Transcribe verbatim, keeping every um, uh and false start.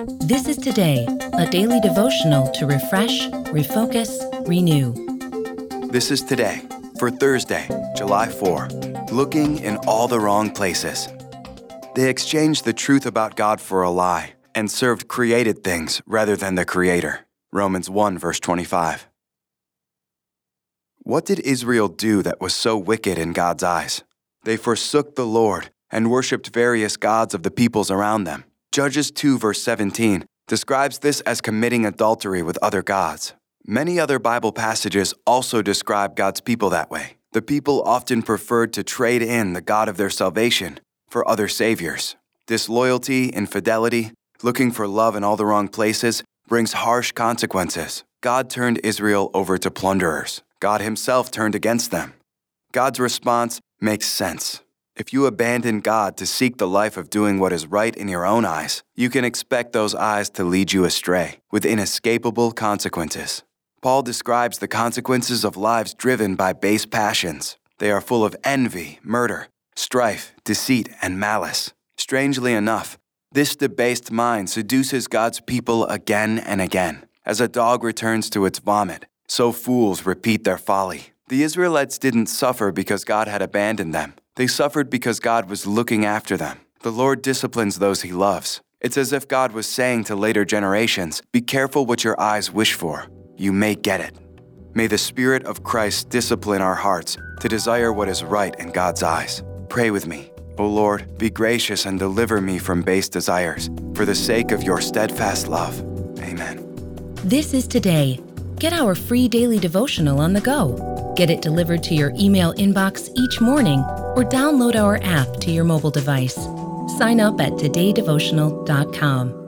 This is Today, a daily devotional to refresh, refocus, renew. This is Today for Thursday, July fourth, looking in all the wrong places. They exchanged the truth about God for a lie and served created things rather than the Creator. Romans one, verse twenty-five. What did Israel do that was so wicked in God's eyes? They forsook the Lord and worshipped various gods of the peoples around them. Judges two, verse seventeen describes this as committing adultery with other gods. Many other Bible passages also describe God's people that way. The people often preferred to trade in the God of their salvation for other saviors. Disloyalty, infidelity, looking for love in all the wrong places brings harsh consequences. God turned Israel over to plunderers. God himself turned against them. God's response makes sense. If you abandon God to seek the life of doing what is right in your own eyes, you can expect those eyes to lead you astray, with inescapable consequences. Paul describes the consequences of lives driven by base passions. They are full of envy, murder, strife, deceit, and malice. Strangely enough, this debased mind seduces God's people again and again. As a dog returns to its vomit, so fools repeat their folly. The Israelites didn't suffer because God had abandoned them. They suffered because God was looking after them. The Lord disciplines those he loves. It's as if God was saying to later generations, be careful what your eyes wish for. You may get it. May the Spirit of Christ discipline our hearts to desire what is right in God's eyes. Pray with me. O Lord, be gracious and deliver me from base desires, for the sake of your steadfast love. Amen. This is Today. Get our free daily devotional on the go. Get it delivered to your email inbox each morning or download our app to your mobile device. Sign up at today devotional dot com.